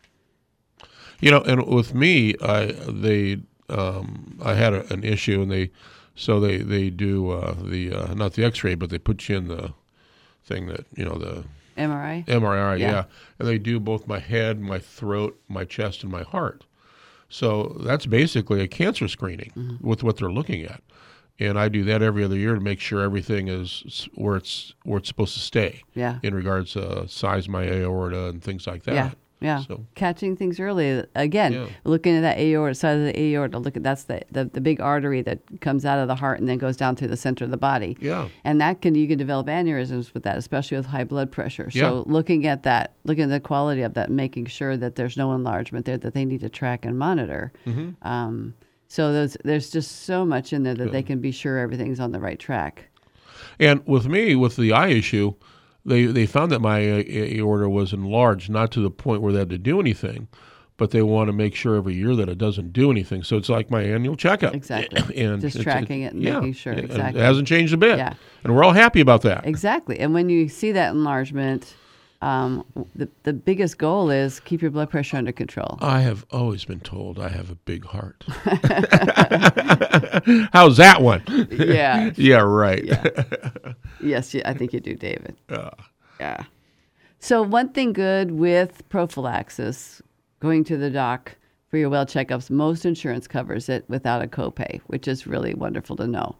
You know, and with me, I they um, I had a, an issue, and they so they they do uh, the uh, not the X-ray, but they put you in the thing that you know the M R I. M R I, yeah. Yeah. And they do both my head, my throat, my chest, and my heart. So that's basically a cancer screening Mm-hmm. with what they're looking at. And I do that every other year to make sure everything is s- where it's where it's supposed to stay. Yeah. In regards to size of my aorta and things like that. Yeah, yeah. So Catching things early. Again, Yeah. looking at that aorta, side of the aorta, look at that's the, the, the big artery that comes out of the heart and then goes down through the center of the body. Yeah. And that can, you can develop aneurysms with that, especially with high blood pressure. So Yeah. looking at that, looking at the quality of that, making sure that there's no enlargement there that they need to track and monitor. Mhm. Um, so there's, there's just so much in there that they can be sure everything's on the right track. And with me, with the eye issue, they they found that my uh, aorta was enlarged, not to the point where they had to do anything, but they want to make sure every year that it doesn't do anything. So it's like my annual checkup. Exactly. And Just it's- tracking it and yeah, making sure. and Exactly. It hasn't changed a bit. Yeah. And we're all happy about that. Exactly. And when you see that enlargement, um, the, the biggest goal is keep your blood pressure under control. I have always been told I have a big heart. How's that one? Yeah. Yeah, right. Yeah. Yes, you- I think you do, David. Yeah. Yeah. So one thing good with prophylaxis, going to the doc for your well checkups, most insurance covers it without a copay, which is really wonderful to know.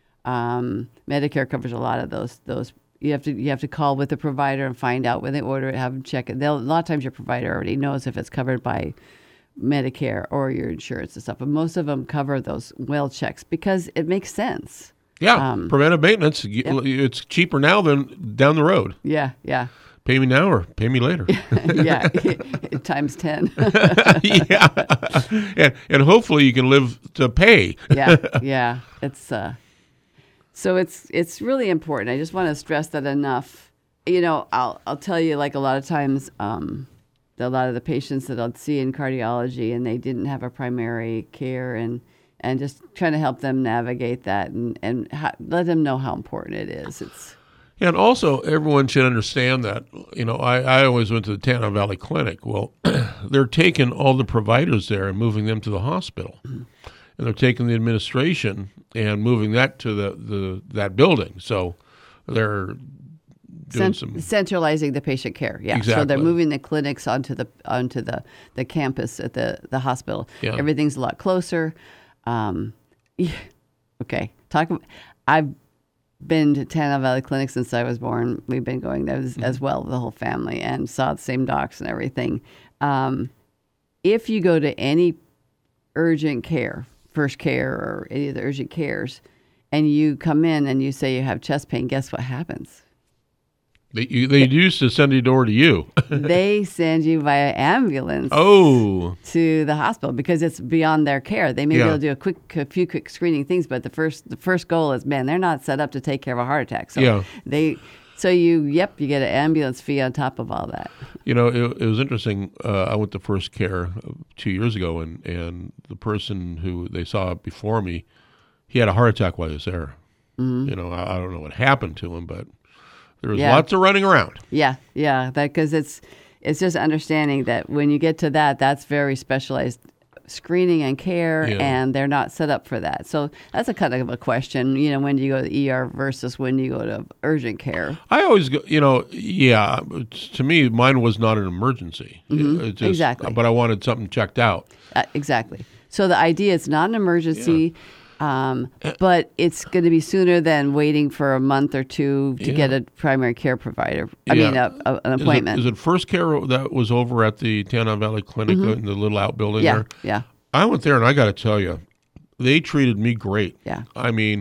Um, Medicare covers a lot of those. Those you have to you have to call with the provider and find out when they order it, have them check it. They'll, a lot of times your provider already knows if it's covered by Medicare or your insurance and stuff. But most of them cover those well checks because it makes sense. Yeah, Um, preventive maintenance. y- It's cheaper now than down the road. Yeah, yeah. Pay me now or pay me later. Yeah, times ten. Yeah, and and hopefully you can live to pay. yeah, yeah. It's uh, so it's it's really important. I just want to stress that enough. You know, I'll I'll tell you, like a lot of times, um, a lot of the patients that I'll see in cardiology, and they didn't have a primary care, and and just trying to help them navigate that, and and ha- let them know how important it is. It's And also, everyone should understand that, you know, I, I always went to the Tanana Valley Clinic. Well, they're taking all the providers there and moving them to the hospital. And they're taking the administration and moving that to the, the that building. So they're doing Cent- some... centralizing the patient care. Yeah. So Exactly. they're moving the clinics onto the onto the, the campus at the, the hospital. Yeah. Everything's a lot closer. Um, yeah. Okay. Talk. ab- I've been to Tanana Valley Clinic since I was born. We've been going there as, as well, the whole family, and saw the same docs and everything. Um, if you go to any urgent care, first care, or any of the urgent cares, and you come in and you say you have chest pain, guess what happens? They, you, they used to send it door to you. They send you via ambulance Oh. to the hospital because it's beyond their care. They may Yeah. be able to do a quick, a few quick screening things, but the first, the first goal is, man, they're not set up to take care of a heart attack. So Yeah. they, so you, yep, you get an ambulance fee on top of all that. You know, it, it was interesting. Uh, I went to First Care two years ago, and, and the person who they saw before me, he had a heart attack while he was there. Mhm. You know, I, I don't know what happened to him, but there was Yeah. lots of running around. Yeah, yeah, that because it's it's just understanding that when you get to that, that's very specialized screening and care, Yeah. and they're not set up for that. So that's a kind of a question. You know, when do you go to the E R versus when you go to urgent care? I always go, you know, yeah, it's- to me, mine was not an emergency. Mhm, It- it just- exactly. But I wanted something checked out. Uh, exactly. So the idea is not an emergency. Yeah. Um, but it's going to be sooner than waiting for a month or two to Yeah. get a primary care provider. I Yeah. mean, a, a, an appointment. Is it, is it First Care that was over at the Tanana Valley Clinic Mhm. in the little outbuilding Yeah, there? yeah. I went there, and I got to tell you, they treated me great. Yeah. I mean,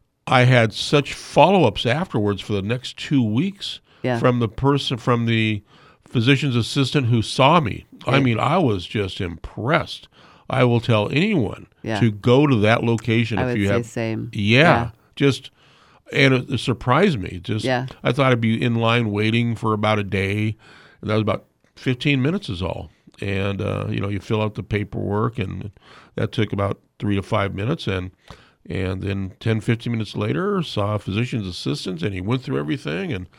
I had such follow-ups afterwards for the next two weeks Yeah. from the person, from the physician's assistant who saw me. I Right. mean, I was just impressed. I will tell anyone Yeah. to go to that location I if would you say have. same. Yeah, Yeah. just and it, it surprised me. Just Yeah. I thought I'd be in line waiting for about a day, and that was about fifteen minutes is all. And uh, you know, you fill out the paperwork, and that took about three to five minutes, and and then ten, fifteen minutes later, saw a physician's assistant, and he went through everything, and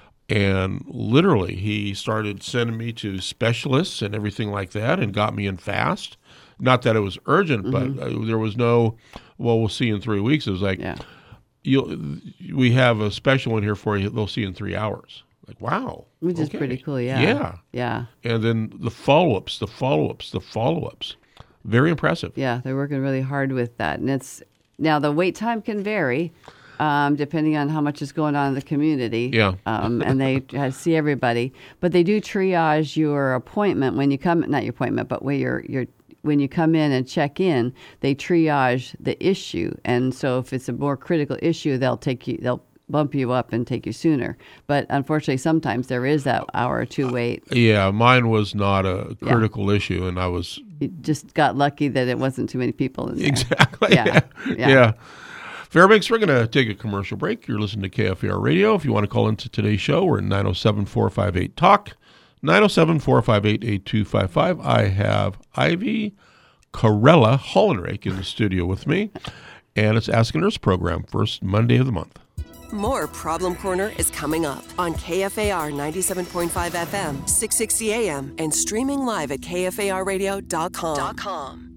and literally he started sending me to specialists and everything like that, and got me in fast. Not that it was urgent, Mm-hmm. but uh, there was no, well, we'll see you in three weeks. It was like, Yeah. you'll, we have a special one here for you. They'll see you in three hours. Like, wow. Which is okay. pretty cool, yeah. Yeah. Yeah. And then the follow-ups, the follow-ups, the follow-ups. Very impressive. Yeah, they're working really hard with that. And it's now the wait time can vary um, depending on how much is going on in the community. Yeah. Um, and they uh, see everybody. But they do triage your appointment when you come, not your appointment, but where you're, you're when you come in and check in, they triage the issue. And so if it's a more critical issue, they'll take you, they'll bump you up and take you sooner. But unfortunately, sometimes there is that hour or two wait. Yeah, mine was not a Yeah. critical issue, and I was You just got lucky that it wasn't too many people in there. exactly. Yeah. yeah. Yeah. Fairbanks, we're going to take a commercial break. You're listening to K F A R Radio. If you want to call into today's show, we're at nine oh seven, four five eight, talk, nine oh seven, four five eight, eight two five five. I have Ivy Corella Hollenrake in the studio with me, and it's Ask a Nurse program, first Monday of the month. More Problem Corner is coming up on K F A R ninety-seven point five F M, six sixty A M, and streaming live at K F A R radio dot com.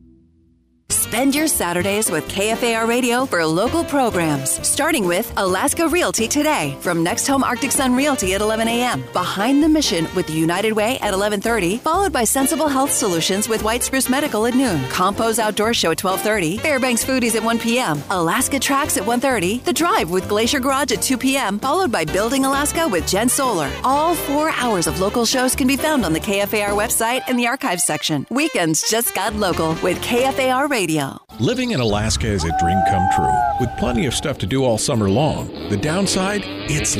Spend your Saturdays with K F A R Radio for local programs, starting with Alaska Realty Today from Next Home Arctic Sun Realty at eleven A M, Behind the Mission with United Way at eleven thirty, followed by Sensible Health Solutions with White Spruce Medical at noon, Compose Outdoor Show at twelve thirty, Fairbanks Foodies at one P M, Alaska Tracks at one thirty, The Drive with Glacier Garage at two P M, followed by Building Alaska with Jen Solar. All four hours of local shows can be found on the K F A R website in the archives section. Weekends just got local with K F A R Radio. Living in Alaska is a dream come true, with plenty of stuff to do all summer long. The downside? It's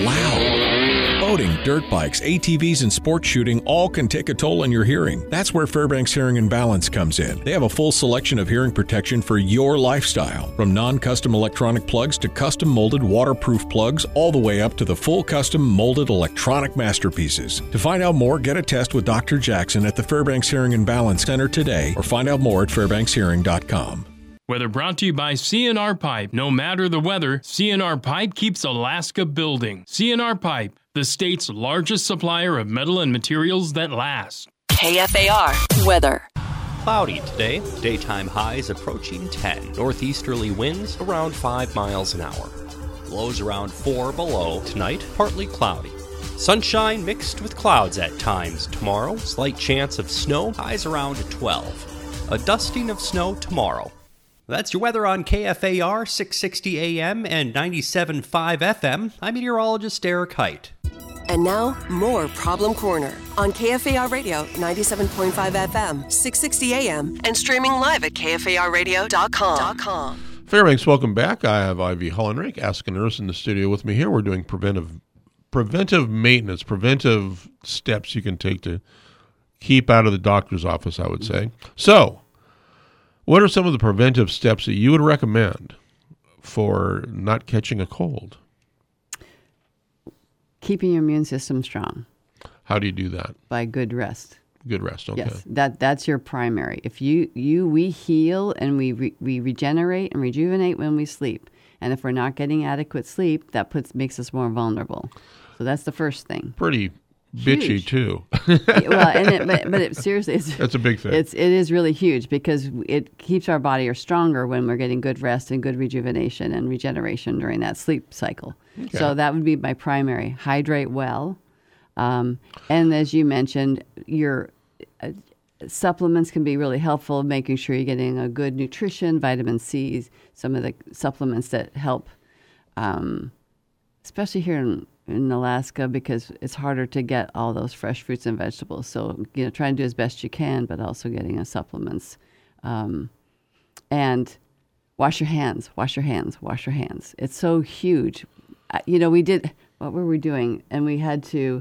loud. Boating, dirt bikes, A T Vs, and sports shooting all can take a toll on your hearing. That's where Fairbanks Hearing and Balance comes in. They have a full selection of hearing protection for your lifestyle, from non-custom electronic plugs to custom molded waterproof plugs, all the way up to the full custom molded electronic masterpieces. To find out more, get a test with Doctor Jackson at the Fairbanks Hearing and Balance Center today, or find out more at fairbanks hearing dot com. Whether brought to you by C N R Pipe, no matter the weather, C N R Pipe keeps Alaska building. C N R Pipe, the state's largest supplier of metal and materials that last. K F A R weather. Cloudy today, daytime highs approaching ten. Northeasterly winds around five miles an hour. Lows around four below. Tonight, partly cloudy. Sunshine mixed with clouds at times tomorrow. Slight chance of snow, highs around twelve. A dusting of snow tomorrow. That's your weather on K F A R six sixty A M and ninety-seven point five F M. I'm meteorologist Eric Height. And now, more Problem Corner on K F A R Radio ninety-seven point five F M, six sixty A M, and streaming live at K F A R radio dot com. Fairbanks, welcome back. I have Ivy Hollenrake, Ask a Nurse, in the studio with me here. We're doing preventive preventive maintenance, preventive steps you can take to keep out of the doctor's office, I would say. So, what are some of the preventive steps that you would recommend for not catching a cold? Keeping your immune system strong. How do you do that? By good rest. Good rest, okay. Yes, that that's your primary. If you you we heal and we re, we regenerate and rejuvenate when we sleep, and if we're not getting adequate sleep, that puts makes us more vulnerable. So that's the first thing. Pretty bitchy Huge. too. Well, and it, but, but it, seriously, it's, that's a big thing. It's it is really huge because it keeps our body stronger when we're getting good rest and good rejuvenation and regeneration during that sleep cycle. Okay. So that would be my primary. Hydrate well, um, and as you mentioned, your uh, supplements can be really helpful, making sure you're getting a good nutrition, vitamin C, some of the supplements that help, um, especially here in, in Alaska, because it's harder to get all those fresh fruits and vegetables. So, you know, try and do as best you can, but also getting a supplements. Um, and wash your hands, wash your hands, wash your hands. It's so huge. Uh, you know, we did, what were we doing? And we had to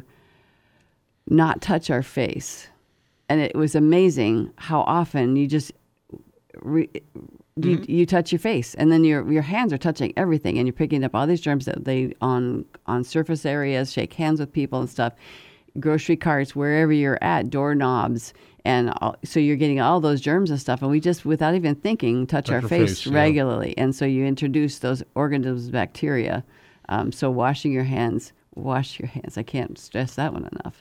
not touch our face. And it was amazing how often you just re, you, mm-hmm. you touch your face, and then your your hands are touching everything, and you're picking up all these germs that they on on surface areas. Shake hands with people and stuff, grocery carts, wherever you're at, doorknobs, and all, so you're getting all those germs and stuff. And we just, without even thinking, touch, touch our face, face regularly, yeah. And so you introduce those organisms, bacteria. Um, so washing your hands. Wash your hands. I can't stress that one enough.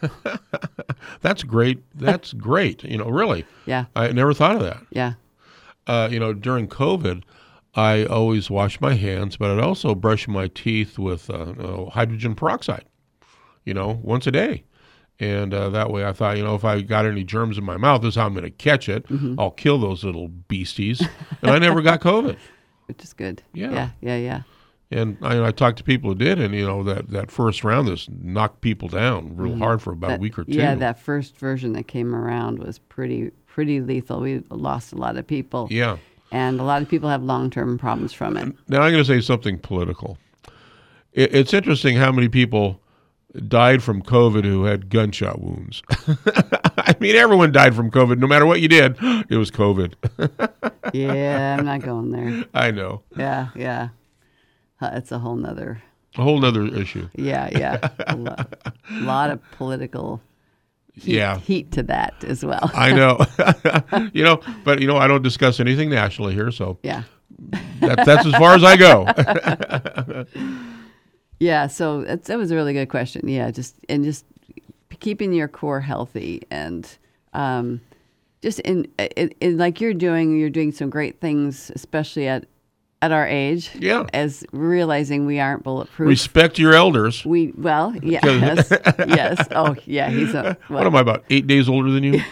That's great. That's great. You know, really. Yeah. I never thought of that. Yeah. Uh, you know, during COVID, I always wash my hands, but I'd also brush my teeth with uh, uh, hydrogen peroxide, you know, once a day. And uh, that way I thought, you know, if I got any germs in my mouth, this is how I'm going to catch it. Mm-hmm. I'll kill those little beasties. And I never got COVID. Which is good. Yeah. Yeah, yeah, yeah. And I, I talked to people who did, and, you know, that, that first round, this knocked people down real mm-hmm. hard for about that, a week or two. Yeah, that first version that came around was pretty pretty lethal. We lost a lot of people. Yeah. And a lot of people have long-term problems from it. Now, I'm going to say something political. It, it's interesting how many people died from COVID who had gunshot wounds. I mean, everyone died from COVID. No matter what you did, it was COVID. Yeah, I'm not going there. I know. Yeah, yeah. Uh, it's a whole nother... A whole nother issue. Yeah, yeah. A lot, a lot of political heat, yeah. heat to that as well. I know. You know, but, you know, I don't discuss anything nationally here, so... Yeah. that, that's as far as I go. Yeah, so it's, that was a really good question. Yeah, just and just keeping your core healthy, and um, just in, in, in like you're doing, you're doing some great things, especially at at our age. Yeah, as realizing we aren't bulletproof. Respect your elders. We well, yes, yes. Oh, yeah. He's a what? What am I, about eight days older than you?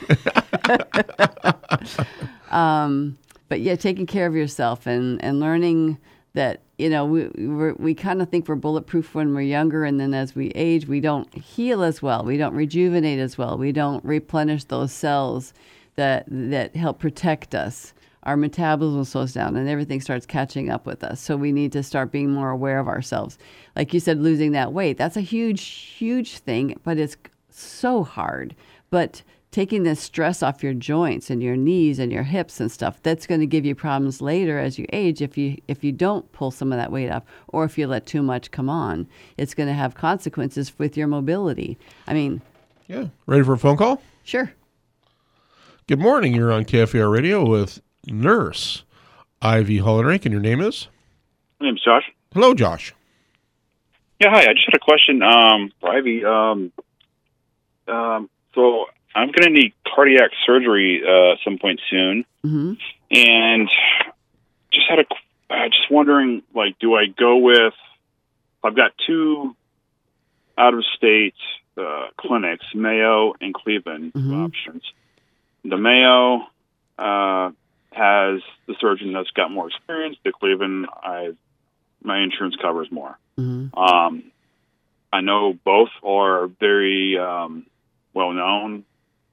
um, but yeah, taking care of yourself and and learning that, you know, we we're, we kind of think we're bulletproof when we're younger, and then as we age, we don't heal as well. We don't rejuvenate as well. We don't replenish those cells that that help protect us. Our metabolism slows down, and everything starts catching up with us. So we need to start being more aware of ourselves. Like you said, losing that weight, that's a huge, huge thing, but it's so hard. But taking the stress off your joints and your knees and your hips and stuff, that's going to give you problems later as you age if you if you don't pull some of that weight up, or if you let too much come on. It's going to have consequences with your mobility. I mean... Yeah. Ready for a phone call? Sure. Good morning. You're on K F A R Radio with Nurse Ivy Hollenrink, and your name is? My name's Josh. Hello, Josh. Yeah, hi. I just had a question um, for Ivy. Um, um, so... I'm going to need cardiac surgery uh, at some point soon, mm-hmm. and just had a, uh, just wondering, like, do I go with? I've got two out-of-state uh, clinics, Mayo and Cleveland, mm-hmm. options. The Mayo uh, has the surgeon that's got more experience. The Cleveland, I my insurance covers more. Mm-hmm. Um, I know both are very um, well known.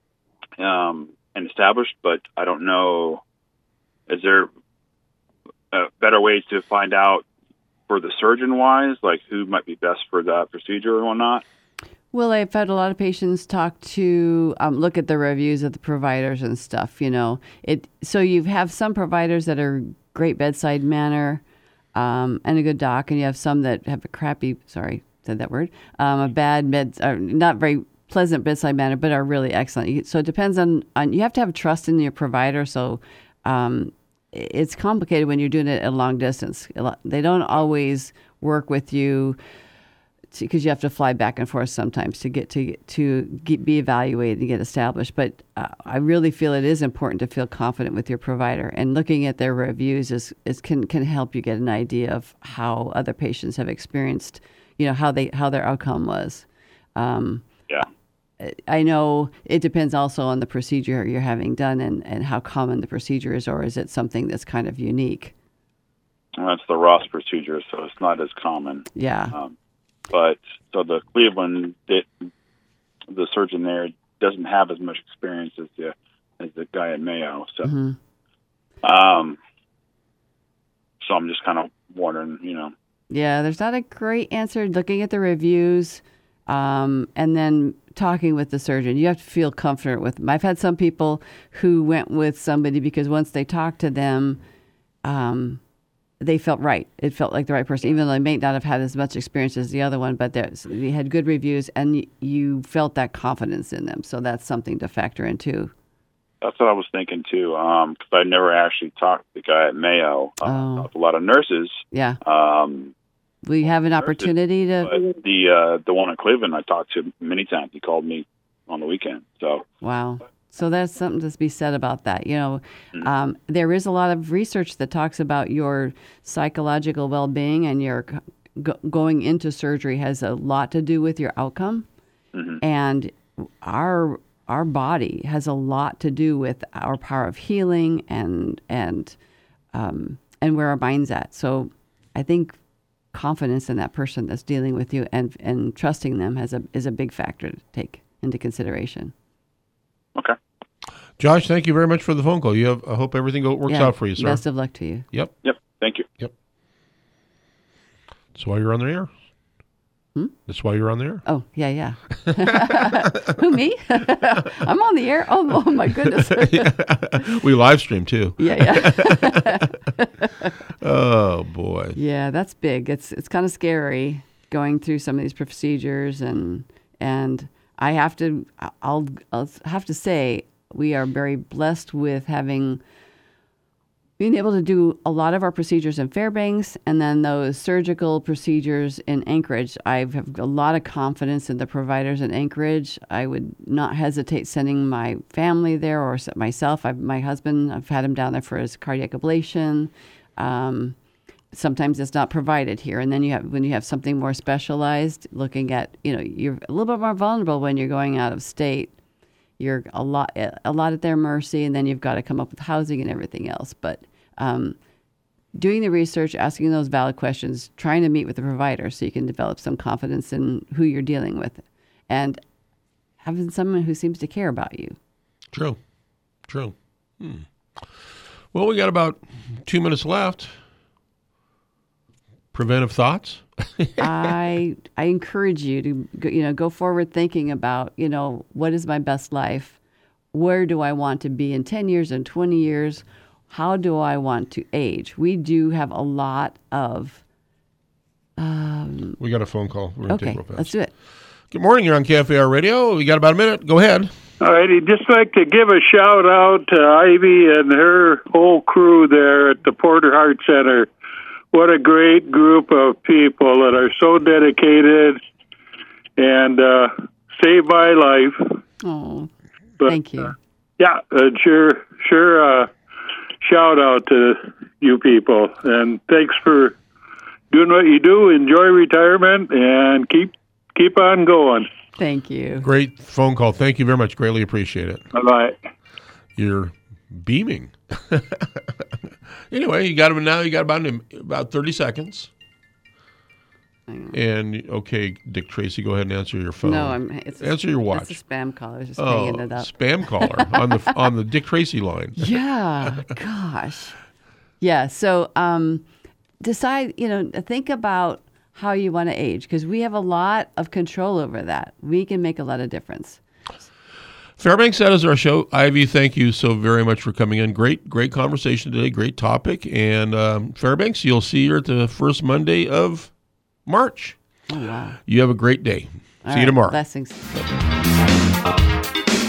Um, and established, but I don't know, is there a better way to find out for the surgeon-wise, like who might be best for that procedure or whatnot? Well, I've had a lot of patients talk to, um, look at the reviews of the providers and stuff, you know. It So you have some providers that are great bedside manner um, and a good doc, and you have some that have a crappy, sorry, said that word, um, a bad med, or not very pleasant bedside manner, but are really excellent. So it depends on, on you have to have trust in your provider. So um, it's complicated when you're doing it at a long distance. They don't always work with you because you have to fly back and forth sometimes to get to to get, be evaluated and get established. But uh, I really feel it is important to feel confident with your provider, and looking at their reviews is, is can can help you get an idea of how other patients have experienced, you know, how they how their outcome was. Um, yeah. I know it depends also on the procedure you're having done and, and how common the procedure is, or is it something that's kind of unique? That's the Ross procedure, so it's not as common. Yeah. Um, but so the Cleveland, it, the surgeon there doesn't have as much experience as the as the guy at Mayo. So, mm-hmm. um, so I'm just kind of wondering, you know. Yeah, there's not a great answer. Looking at the reviews, um, and then talking with the surgeon, you have to feel confident with them. I've had some people who went with somebody because once they talked to them, um, they felt right. It felt like the right person, even though they may not have had as much experience as the other one, but they had good reviews, and you, you felt that confidence in them. So that's something to factor in, too. That's what I was thinking, too, because um, I never actually talked to the guy at Mayo. Uh, oh. Talked to a lot of nurses. Yeah. Um, we have an opportunity to... But the, uh, the one in Cleveland I talked to many times. He called me on the weekend. So Wow. So there's something to be said about that. You know, um, there is a lot of research that talks about your psychological well-being, and your go- going into surgery has a lot to do with your outcome. Mm-hmm. And our our body has a lot to do with our power of healing and and um, and where our mind's at. So I think confidence in that person that's dealing with you and and trusting them has a is a big factor to take into consideration. Okay. Josh, thank you very much for the phone call. You have, I hope everything go, works yeah, out for you, sir. Best of luck to you. Yep. Yep. Thank you. Yep. That's why you're on the air. Hmm? That's why you're on the air. Oh, yeah, yeah. Who, me? I'm on the air? Oh, oh my goodness. We live stream, too. Yeah, yeah. Oh, boy. Yeah, that's big. It's it's kind of scary going through some of these procedures, and and I have to, I'll, I'll have to say, we are very blessed with having being able to do a lot of our procedures in Fairbanks, and then those surgical procedures in Anchorage. I have a lot of confidence in the providers in Anchorage. I would not hesitate sending my family there or myself. I've, my husband, I've had him down there for his cardiac ablation. Um, sometimes it's not provided here. And then you have, when you have something more specialized, looking at, you know, you're a little bit more vulnerable when you're going out of state. You're a lot, a lot at their mercy, and then you've got to come up with housing and everything else. But um, doing the research, asking those valid questions, trying to meet with the provider so you can develop some confidence in who you're dealing with, and having someone who seems to care about you. True, true. Hmm. Well, we got about two minutes left. Preventive thoughts? I I encourage you to go, you know go forward thinking about, you know, what is my best life? Where do I want to be in ten years and twenty years? How do I want to age? We do have a lot of um, we got a phone call. We're gonna okay, take it real fast. Let's do it. Good morning. You're on K F A R Radio. We got about a minute. Go ahead. All right. I'd just like to give a shout out to Ivy and her whole crew there at the Porter Heart Center. What a great group of people that are so dedicated and uh, saved my life. Oh, but, thank you. Uh, yeah, uh, sure, sure. Uh, shout out to you people, and thanks for doing what you do. Enjoy retirement and keep keep on going. Thank you. Great phone call. Thank you very much. Greatly appreciate it. Bye bye. You're beaming. Anyway, you got him now. You got about about thirty seconds. And okay, Dick Tracy, go ahead and answer your phone. No, I'm. It's answer your watch. It's a spam caller. I was just oh, hanging it up. Spam caller on the on the Dick Tracy line. Yeah. Gosh. Yeah. So, um, decide. You know, think about how you want to age, because we have a lot of control over that. We can make a lot of difference. Fairbanks, that is our show. Ivy, thank you so very much for coming in. Great, great conversation today. Great topic. And um, Fairbanks, you'll see you at the first Monday of March. Oh, wow. You have a great day. All see right. you tomorrow. Blessings.